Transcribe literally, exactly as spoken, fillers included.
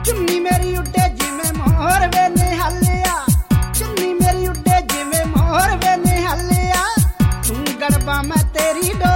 चुन्नी मेरी उड्डे जिवें मोर वे निहालिया, चुन्नी मेरी उड्डे जिवें मोर वे निहालिया, तू गड़बा मैं तेरी डो